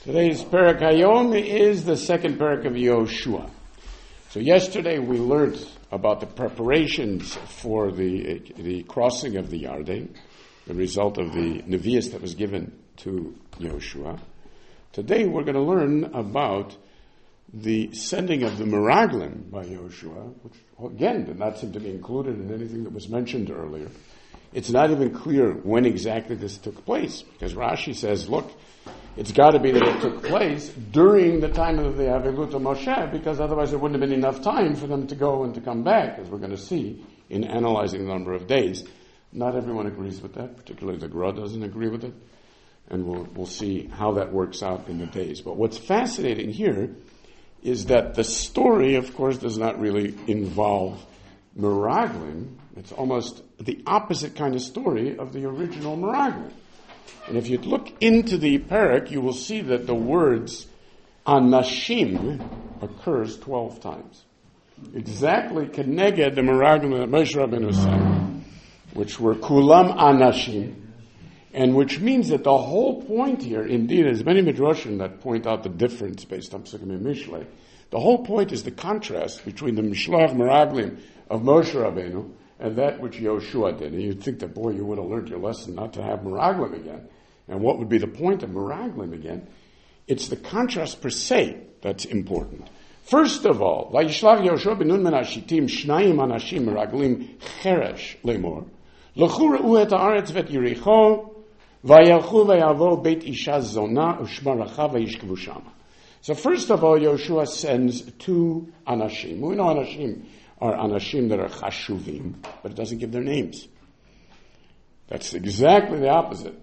Today's Perek Hayom is the second Perek of Yoshua. So yesterday we learned about the preparations for the crossing of the Yarden, the result of the Nevi'us that was given to Yoshua. Today we're going to learn about the sending of the Meraglim by Yoshua, which again did not seem to be included in anything that was mentioned earlier. It's not even clear when exactly this took place, because Rashi says, look, it's got to be that it took place during the time of the Avilut of Moshe, because otherwise there wouldn't have been enough time for them to go and to come back, as we're going to see in analyzing the number of days. Not everyone agrees with that, particularly the Gra doesn't agree with it, and we'll see how that works out in the days. But what's fascinating here is that the story, of course, does not really involve Meraglim. It's almost the opposite kind of story of the original Meraglim. And if you look into the Perek, you will see that the words Anashim occurs 12 times. Exactly Keneged the Meraglim that Moshe Rabbeinu said, which were Kulam Anashim, and which means that the whole point here, indeed, there's many midrashim that point out the difference based on Psukim and Mishlei. The whole point is the contrast between the Mishlach Meraglim of Moshe Rabbeinu and that which Yoshua did. And you'd think that, boy, you would have learned your lesson not to have Meraglim again. And what would be the point of Meraglim again? It's the contrast per se that's important. First of all, Vayishlach Yoshua benun men hashitim shnayim anashim meraglim cheresh lemor l'chu re'u et haaretz vet Yericho vayalchu vayavo beit isha zona u'shma racha vayishkevu shama. So first of all, Yoshua sends two anashim. We know anashim are anashim that are chashuvim, but it doesn't give their names. That's exactly the opposite.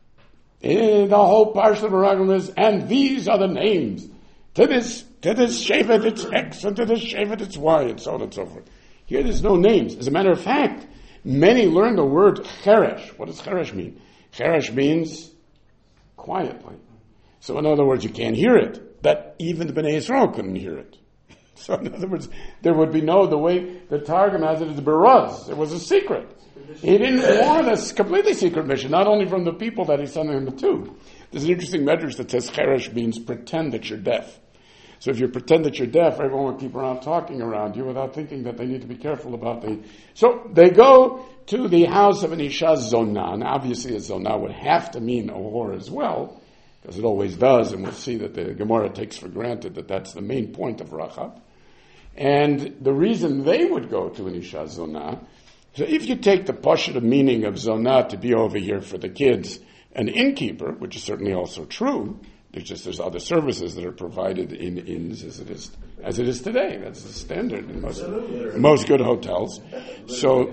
In the whole parsha of Meraglim is, and these are the names. To this shevet it's X, and to this shevet it's Y, and so on and so forth. Here there's no names. As a matter of fact, many learn the word cheresh. What does cheresh mean? Cheresh means quietly. So in other words, you can't hear it. That even the Bnei Yisrael couldn't hear it. So in other words, there would be the way the Targum has it is beraz. It was a secret. He didn't want a completely secret mission, not only from the people that he's sending them to. There's an interesting medrash that says cheresh means pretend that you're deaf. So if you pretend that you're deaf, everyone will keep around talking around you without thinking that they need to be careful about So they go to the house of an Isha Zonah. Now obviously a Zonah would have to mean a whore as well, because it always does, and we'll see that the Gemara takes for granted that that's the main point of Rachab. And the reason they would go to an Isha Zonah, so if you take the pashut meaning of Zonah to be over here for the kids, an innkeeper, which is certainly also true, there's other services that are provided in inns as it is today. That's the standard in most good hotels. So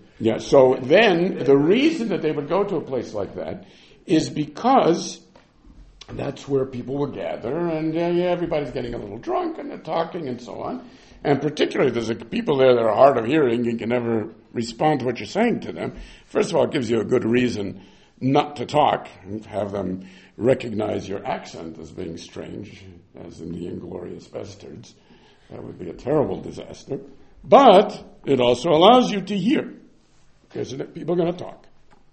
then the reason that they would go to a place like that is because that's where people will gather, and everybody's getting a little drunk, and they're talking, and so on. And particularly, there's people there that are hard of hearing and can never respond to what you're saying to them. First of all, it gives you a good reason not to talk, and have them recognize your accent as being strange, as in the Inglorious Bastards. That would be a terrible disaster. But it also allows you to hear, because people are going to talk.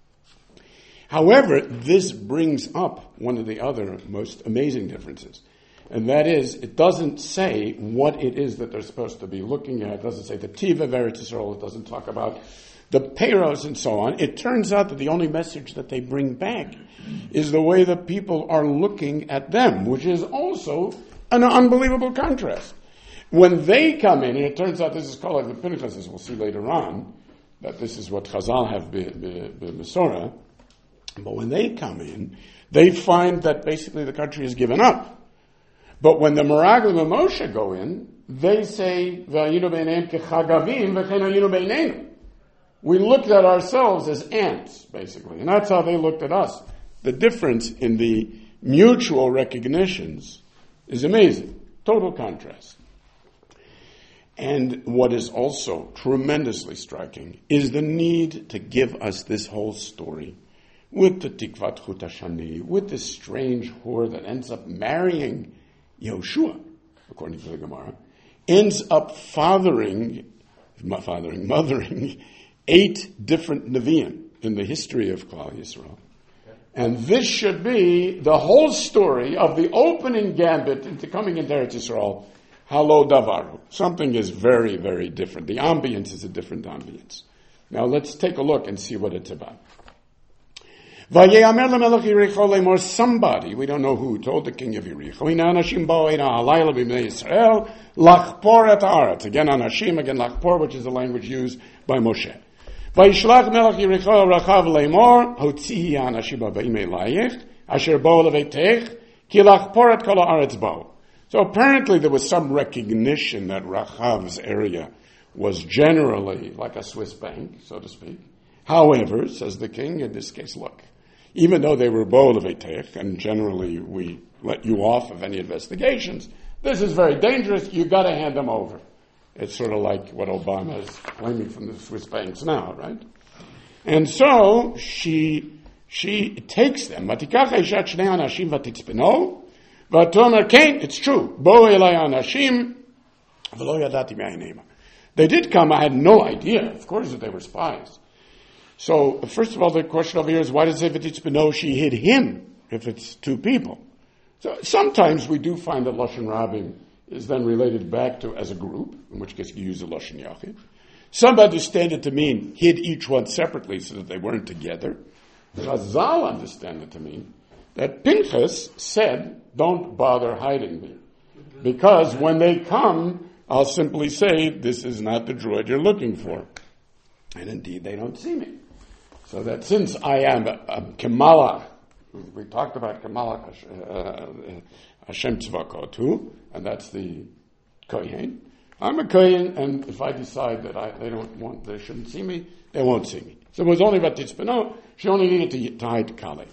However, this brings up one of the other most amazing differences. And that is, it doesn't say what it is that they're supposed to be looking at. It doesn't say the Tiva of Eretz Yisrael. It doesn't talk about the Peiros and so on. It turns out that the only message that they bring back is the way that people are looking at them, which is also an unbelievable contrast. When they come in, and it turns out this is called like the Pinchas, as we'll see later on, that this is what Chazal have b'Mesorah. But when they come in, they find that basically the country is given up. But when the Meraglim and Moshe go in, they say, we looked at ourselves as ants, basically. And that's how they looked at us. The difference in the mutual recognitions is amazing. Total contrast. And what is also tremendously striking is the need to give us this whole story with the Tikvat Chut HaShani, with this strange whore that ends up marrying Yoshua, according to the Gemara, ends up mothering 8 different Nevi'im in the history of Klal Yisrael. And this should be the whole story of the opening gambit into coming into Eretz Yisrael. Halo Davaru. Something is very, very different. The ambience is a different ambience. Now let's take a look and see what it's about. Vayeamer lemelech Yericho lemor, somebody, we don't know who, told the king of Yericho, Hina anashim bo'u eina halayla b'bnei Yisrael, lachpor et haaretz. Again anashim, again lachpor, which is the language used by Moshe. Vayishlach melech Yericho rachav lemor, hotzihi anashim ha'ba'im elayich, asher bo'u leveitech, ki lachpor et kol haaretz bo'u. So apparently there was some recognition that Rachav's area was generally like a Swiss bank, so to speak. However, says the king, in this case, look, even though they were bo'u leveitech, and generally we let you off of any investigations, this is very dangerous, you've got to hand them over. It's sort of like what Obama is claiming from the Swiss banks now, right? And so she takes them. Vatikach eishat shnei anashim vatitzpeno, vatomer kain, it's true, bo'u elai anashim, v'lo yadati me'ainema. They did come, I had no idea, of course, that they were spies. So, first of all, the question over here is, why does it say V'titzpeno, she hid him, if it's two people? So, sometimes we do find that Lashon Rabim is then related back to as a group, in which case you use the Lashon Yachid. Some understand it to mean hid each one separately so that they weren't together. Chazal understand it to mean that Pinchas said, don't bother hiding me. Because when they come, I'll simply say, this is not the droid you're looking for. And indeed, they don't see me. So that since I am a Kemalach, we talked about Kemalach Hashem Tzvakot too, and that's the Kohen. I'm a Kohen, and if I decide that they shouldn't see me, they won't see me. So it was only about Titzpeno, she only needed to hide Kalev.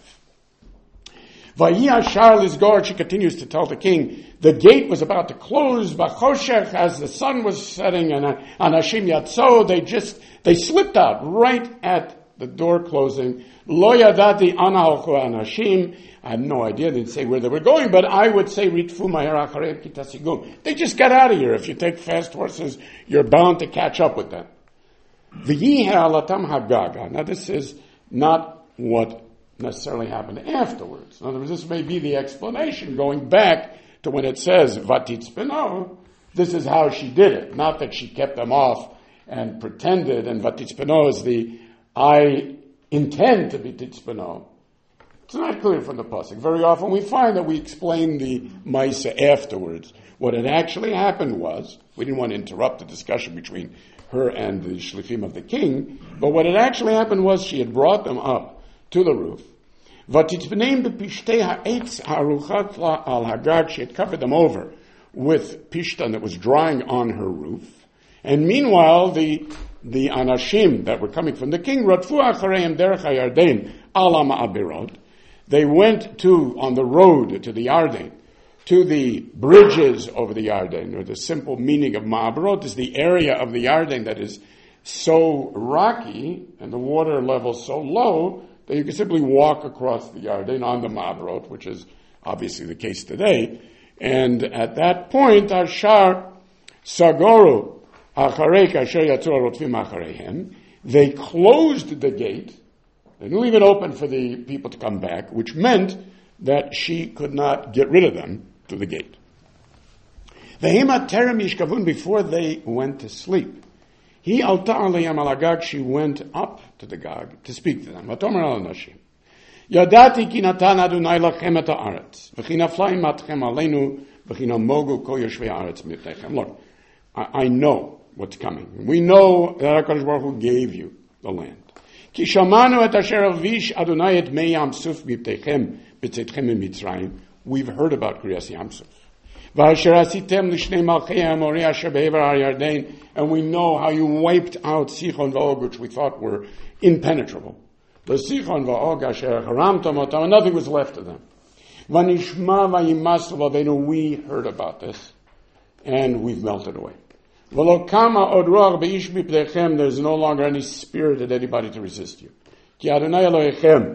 She continues to tell the king, the gate was about to close, Bachoshech, as the sun was setting, and Anashim Yatso, they slipped out right at the door closing. Lo yadati ana halchu anashim. I have no idea, they didn't say where they were going, but I would say ritfu maher acharei ki tasigum. They just got out of here. If you take fast horses, you're bound to catch up with them. V'yihe alatam hagaga. Now this is not what necessarily happened afterwards. In other words, this may be the explanation going back to when it says vatitzpeno. This is how she did it. Not that she kept them off and pretended, and vatitzpeno is the I intend to be titzpeno. It's not clear from the pasuk. Very often we find that we explain the Maisa afterwards. What had actually happened was, we didn't want to interrupt the discussion between her and the shlichim of the king, but what had actually happened was she had brought them up to the roof. She had covered them over with pishtan that was drying on her roof. And meanwhile, the anashim that were coming from the king, Radfu achareim derech hayarden ala ma'abirot, they went on the road to the Yarden, to the bridges over the Yarden, or the simple meaning of ma'abirot is the area of the Yarden that is so rocky and the water level so low that you can simply walk across the Yarden on the ma'abirot, which is obviously the case today. And at that point, Ashar Sagoru, they closed the gate. They didn't leave it open for the people to come back, which meant that she could not get rid of them to the gate. Before they went to sleep, she went up to the Gag to speak to them. Look, I know what's coming. We know that HaKadosh Baruch Hu gave you the land. Ki shamanu et asher avish Adonai et mei Yam Suf b'techem b'tzetchem mitzrayim. We've heard about Kriyas Yam Suf. V'asher asitem l'shnei malchei Amorei asher be'ever ha'Yarden, and we know how you wiped out Sichon v'Og, which we thought were impenetrable. The Sichon v'Og asher haramtam otam, and nothing was left of them. V'nishma v'yimasu v'avenu, we heard about this, and we've melted away. There's no longer any spirit in anybody to resist you. And not only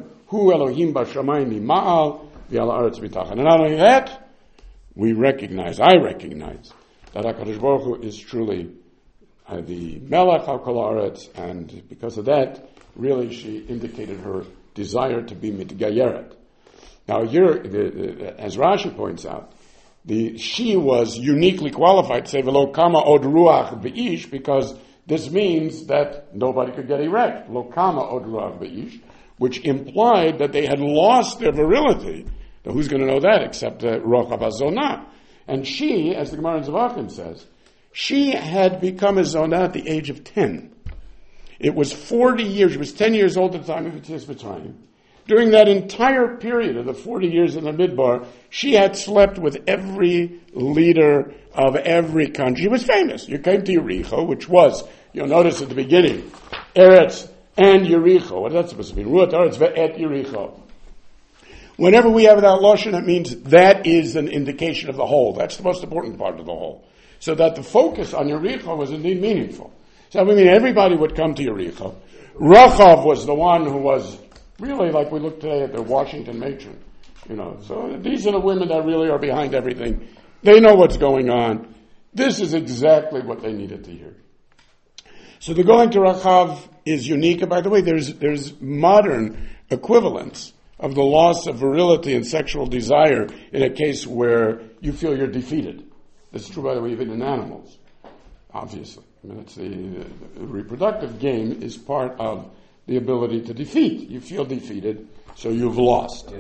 that, I recognize that HaKadosh Baruch Hu is truly the Melech HaKol Haaretz, and because of that, really she indicated her desire to be mitgayeret. Now here, as Rashi points out, she was uniquely qualified to say v'lo kama od ruach b'ish, because this means that nobody could get erect. Lo kama od ruach b'ish, which implied that they had lost their virility. Now who's going to know that except Rochav HaZonah? And she, as the Gemara in Zvachim says, she had become a Zonah at the age of 10. It was 40 years. She was 10 years old at the time of Yetzias Mitzrayim. During that entire period of the 40 years in the Midbar, she had slept with every leader of every country. She was famous. You came to Yericho, which was, you'll notice at the beginning, Eretz and Yericho. What is that supposed to mean? Ruat Eretz ve'et Yericho. Whenever we have that lashon, it means that is an indication of the whole. That's the most important part of the whole. So that the focus on Yericho was indeed meaningful. So I mean, everybody would come to Yericho. Rachav was the one who was really, like we look today at the Washington matron. So these are the women that really are behind everything. They know what's going on. This is exactly what they needed to hear. So the going to Rachav is unique. And by the way, there's modern equivalents of the loss of virility and sexual desire in a case where you feel you're defeated. This is true, by the way, even in animals, obviously. I mean, it's the reproductive game is part of the ability to defeat. You feel defeated, so you've lost.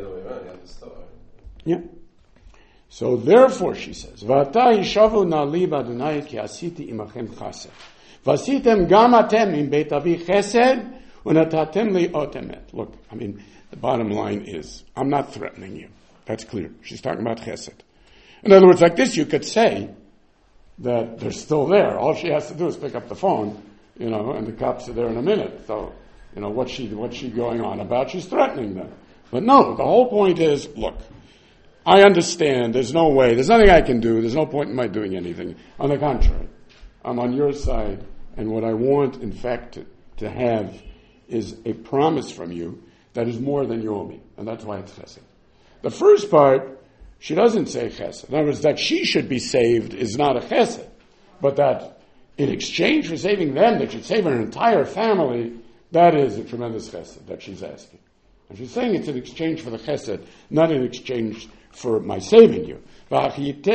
Yeah. So therefore, she says, "V'ata yishavu na'ali b'Adonai ki asiti imachem chesed, v'asitem gam atem im beit avi chesed, u'natatem li ot emet." Look, I mean, the bottom line is, I'm not threatening you. That's clear. She's talking about chesed. In other words, like this, you could say that they're still there. All she has to do is pick up the phone, and the cops are there in a minute. So, what's she going on about? She's threatening them. But no, the whole point is, look, I understand. There's no way. There's nothing I can do. There's no point in my doing anything. On the contrary, I'm on your side, and what I want, in fact, to have is a promise from you that is more than you owe me. And that's why it's chesed. The first part, she doesn't say chesed. In other words, that she should be saved is not a chesed. But that in exchange for saving them, that should save her entire family, that is a tremendous chesed that she's asking. And she's saying it's in exchange for the chesed, not in exchange for my saving you. I want you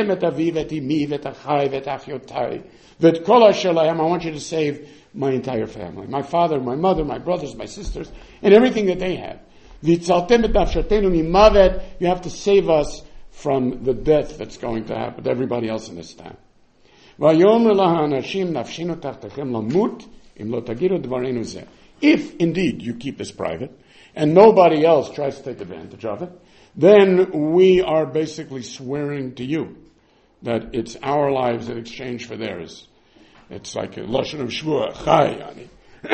to save my entire family. My father, my mother, my brothers, my sisters, and everything that they have. You have to save us from the death that's going to happen to everybody else in this town. If indeed you keep this private, and nobody else tries to take advantage of it, then we are basically swearing to you that it's our lives in exchange for theirs. It's like a lashon of shvua, chai, yani.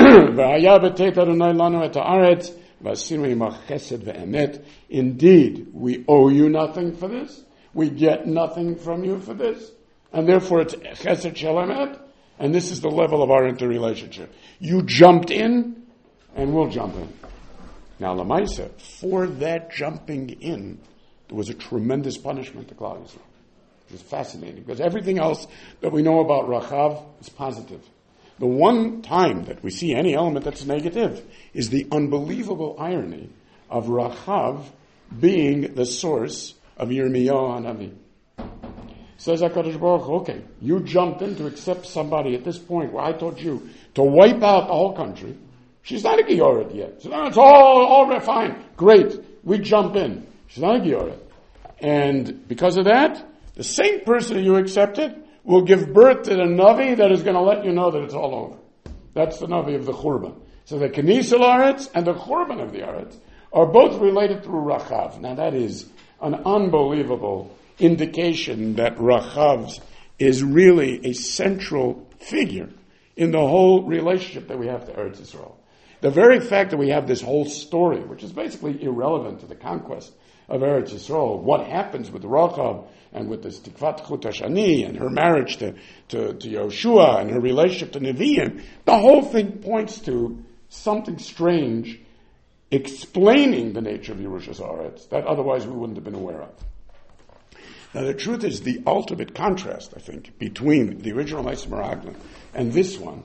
Indeed, we owe you nothing for this. We get nothing from you for this. And therefore it's chesed shel emet. And this is the level of our interrelationship. You jumped in, and we'll jump in. Now, Lamaisa, for that jumping in, there was a tremendous punishment to Klal Yisrael. It was fascinating, because everything else that we know about Rachav is positive. The one time that we see any element that's negative is the unbelievable irony of Rachav being the source of Yirmiyahu HaNavi. Says HaKadosh Baruch Hu, okay, you jumped in to accept somebody at this point where I told you to wipe out the whole country. She's not a Gioret yet. So no, it's all fine. Great. We jump in. She's not a Gioret. And because of that, the same person you accepted will give birth to the Navi that is going to let you know that it's all over. That's the Navi of the Churban. So the Knesel Aretz and the Churban of the Aretz are both related through Rachav. Now that is an unbelievable indication that Rachav is really a central figure in the whole relationship that we have to Eretz Yisrael. The very fact that we have this whole story, which is basically irrelevant to the conquest of Eretz Yisrael, what happens with Rachav and with this Tikvat Chut Hashani and her marriage to Yoshua and her relationship to Nevi'im, the whole thing points to something strange explaining the nature of Yerushas Haaretz that otherwise we wouldn't have been aware of. Now the truth is the ultimate contrast, I think, between the original Ma'aser Meraglim and this one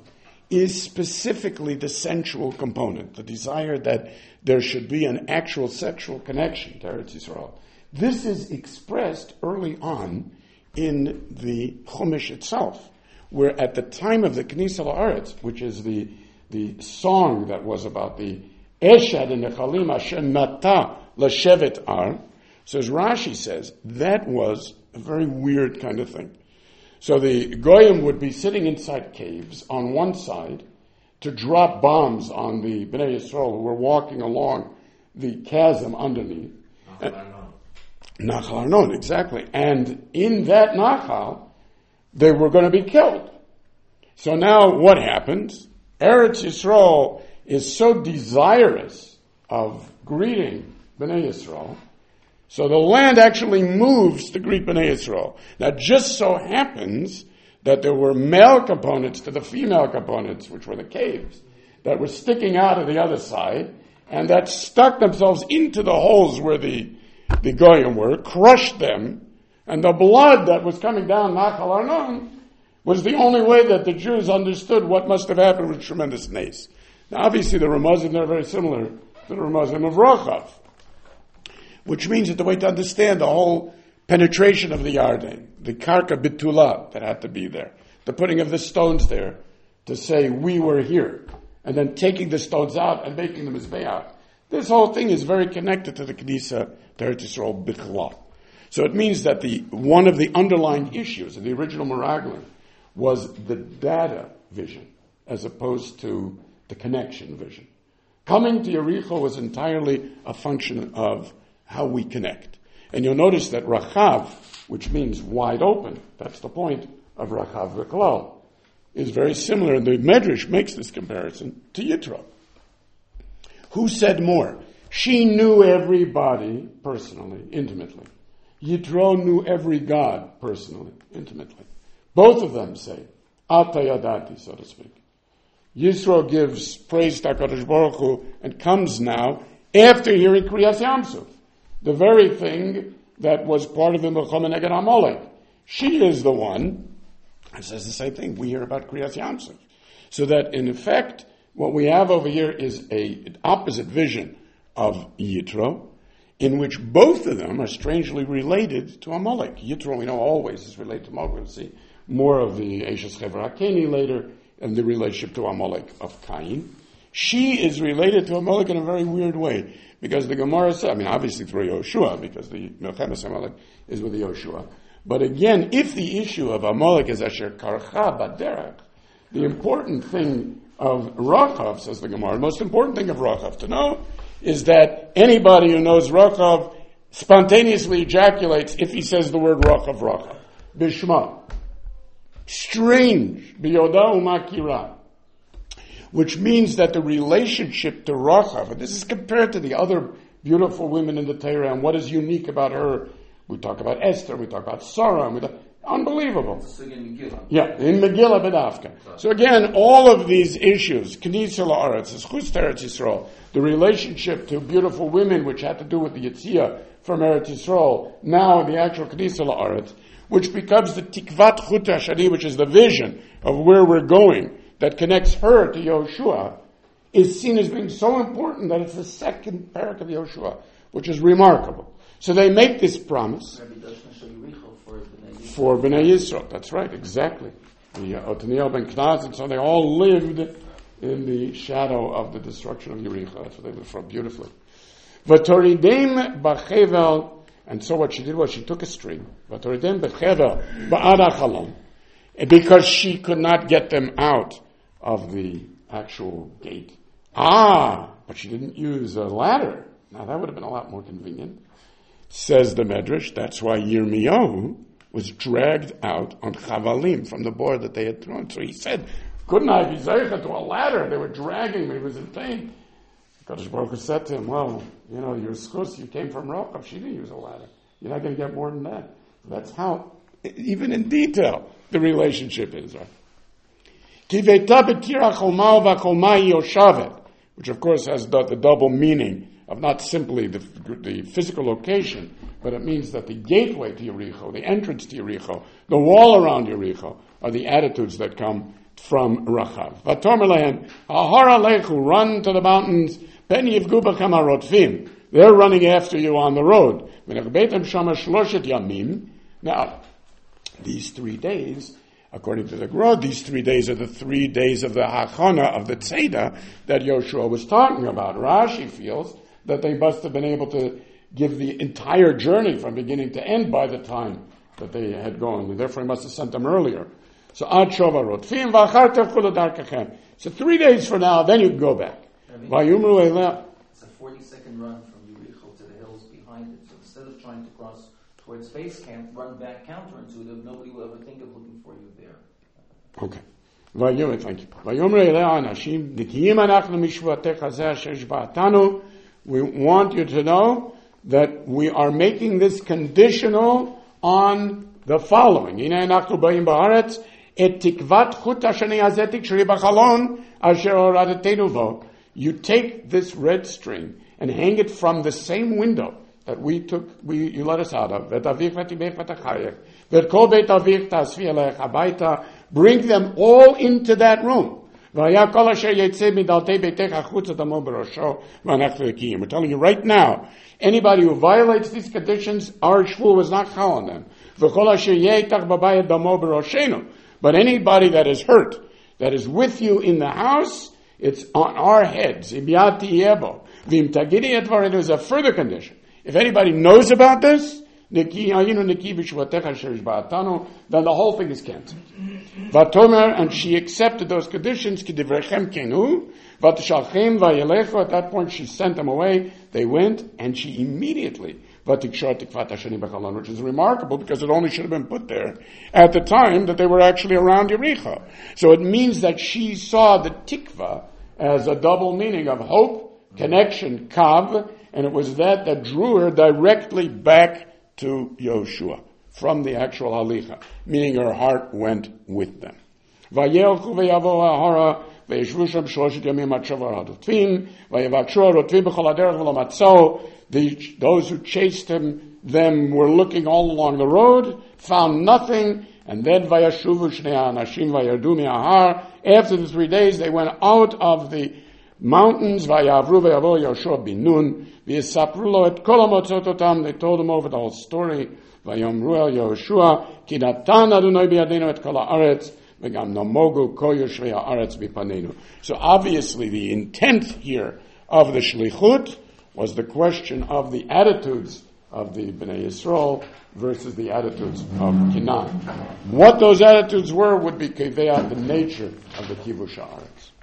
is specifically the sensual component, the desire that there should be an actual sexual connection to Eretz Yisrael. This is expressed early on in the Chumash itself, where at the time of the Knisa La'aretz, which is the song that was about the Eshad and Nechalim Hashem Nata L'Shevet Ar, so as Rashi says, that was a very weird kind of thing. So the Goyim would be sitting inside caves on one side to drop bombs on the Bnei Yisrael who were walking along the chasm underneath. Nachal Arnon, exactly. And in that Nachal, they were going to be killed. So now what happens? Eretz Yisrael is so desirous of greeting Bnei Yisrael, so the land actually moves to greet Bnei Yisrael. Now, just so happens that there were male components to the female components, which were the caves, that were sticking out of the other side, and that stuck themselves into the holes where the Goyim were, crushed them, and the blood that was coming down Nachal Arnon was the only way that the Jews understood what must have happened with tremendous nace. Now, obviously, the Ramazim are very similar to the Ramazim of Rochav, which means that the way to understand the whole penetration of the Yarden, the Karka Bitula that had to be there, the putting of the stones there to say, we were here, and then taking the stones out and making them as Mizbeach. This whole thing is very connected to the Knisa to Eretz Yisrael Bichlal. So it means that one of the underlying issues of the original Meraglim was the data vision as opposed to the connection vision. Coming to Yericho was entirely a function of how we connect. And you'll notice that Rachav, which means wide open, that's the point of Rachav V'Klal, is very similar. The Medrash makes this comparison to Yitro. Who said more? She knew everybody personally, intimately. Yitro knew every god personally, intimately. Both of them say, Ata Yadati, so to speak. Yisro gives praise to HaKadosh Baruch Hu and comes now after hearing Kriyas Yamsuf, the very thing that was part of the Milchama Neged Amalek. She is the one that says the same thing. We hear about Kriyas Yamsuf. So that in effect, what we have over here is an opposite vision of Yitro, in which both of them are strangely related to Amalek. Yitro, we know, always is related to Amalek. We'll see more of the Eishes Chevra HaKeni later, and the relationship to Amalek of Cain. She is related to Amalek in a very weird way, because the Gemara says, obviously through Yoshua, because the Melchemes Amalek is with Yoshua. But again, if the issue of Amalek is Asher Karcha Baderach, the important thing of Rachav, says the Gemara, the most important thing of Rachav to know is that anybody who knows Rachav spontaneously ejaculates if he says the word Rachav. Bishma. Strange. Biyoda umakira. Which means that the relationship to Rachav, and this is compared to the other beautiful women in the Torah, and what is unique about her. We talk about Esther, we talk about Sarah, unbelievable. Yeah, in Megillah B'dafka. So again, all of these issues, Knisa La'aretz, Zchus Eretz Yisrael, the relationship to beautiful women, which had to do with the Yetziah from Eretz Yisrael, now the actual Knisa La'aretz, which becomes the Tikvat Chut HaShani, which is the vision of where we're going, that connects her to Yoshua, is seen as being so important that it's the second parak of Yoshua, which is remarkable. So they make this promise for Bnei Yisrael. That's right, exactly. The Otniel ben Knaz, and so they all lived in the shadow of the destruction of Yericho. That's what they lived for beautifully. V'toridem b'chevel, and so what she did was she took a string, v'toridem b'chevel ba'ad hachalon, because she could not get them out of the actual gate. But she didn't use a ladder. Now that would have been a lot more convenient. Says the Medrash, that's why Yirmiyahu was dragged out on chavalim from the board that they had thrown. So he said, couldn't I be zeicha to a ladder? They were dragging me. He was in pain. Kadosh Baruch Hu said to him, well, your schus, you came from Rochav. She didn't use a ladder. You're not going to get more than that. That's how, even in detail, the relationship is. Right? Which of course has the double meaning of not simply the physical location, but it means that the gateway to Yericho, the entrance to Yericho, the wall around Yericho, are the attitudes that come from Rachav. Vatomer lehem, Ahara lechu, run to the mountains, ben yivgu b'chem harotfim. They're running after you on the road. V'nechbeitem shama shloshet yamim. Now, these 3 days, according to the Grod, these 3 days are the 3 days of the Hachana, of the Tzeda, that Yoshua was talking about. Rashi feels that they must have been able to give the entire journey from beginning to end by the time that they had gone. Therefore, he must have sent them earlier. So, Ad Shova Rotfim, V'achar Tevchu L'darkachem. So 3 days from now, then you can go back. Vayumru Eleh. It's a 40-second run from Yericho to the hills behind it. So instead of trying to cross towards base camp, run back counterintuitive, nobody will ever think of looking for you there. Okay. Thank you. Vayomre Eleh Anashim, Nikiyim Anachnu Mishvatech Hazeh Asher Shba'atanu. We want you to know that we are making this conditional on the following. Hine Anachnu Ba'im Ba'aretz, Et Tikvat Chut Hashani Hazetik Shri B'chalon Asher Horadetenu Bo. You take this red string and hang it from the same window that you let us out of. Bring them all into that room. We're telling you right now, anybody who violates these conditions, our shvur was not chal on them. But anybody that is hurt, that is with you in the house, it's on our heads. There's a further condition. If anybody knows about this, then the whole thing is cancelled. Vatomer, and she accepted those conditions. At that point, she sent them away. They went, and she immediately, which is remarkable because it only should have been put there at the time that they were actually around Yericho. So it means that she saw the tikva as a double meaning of hope, connection, kav, and it was that drew her directly back to Yoshua from the actual halicha, meaning her heart went with them. Those who chased them were looking all along the road, found nothing, and then vayashuvu shnei anashim vayardu mi'ahar. After the 3 days, they went out of the mountains. Vayavru vayavo Yoshua bin Nun v'yisapru lo et kol hamotzototam. They told him over the whole story. Vayomru el Yoshua ki natan Adonai biyadenu et kol haaretz v'gam nomogu kol yoshvei haaretz bipanenu. So obviously, the intent here of the shlichut was the question of the attitudes of the Bnei Yisrael versus the attitudes of Canaan. What those attitudes were would be keveat, the nature of the kivush haaretz.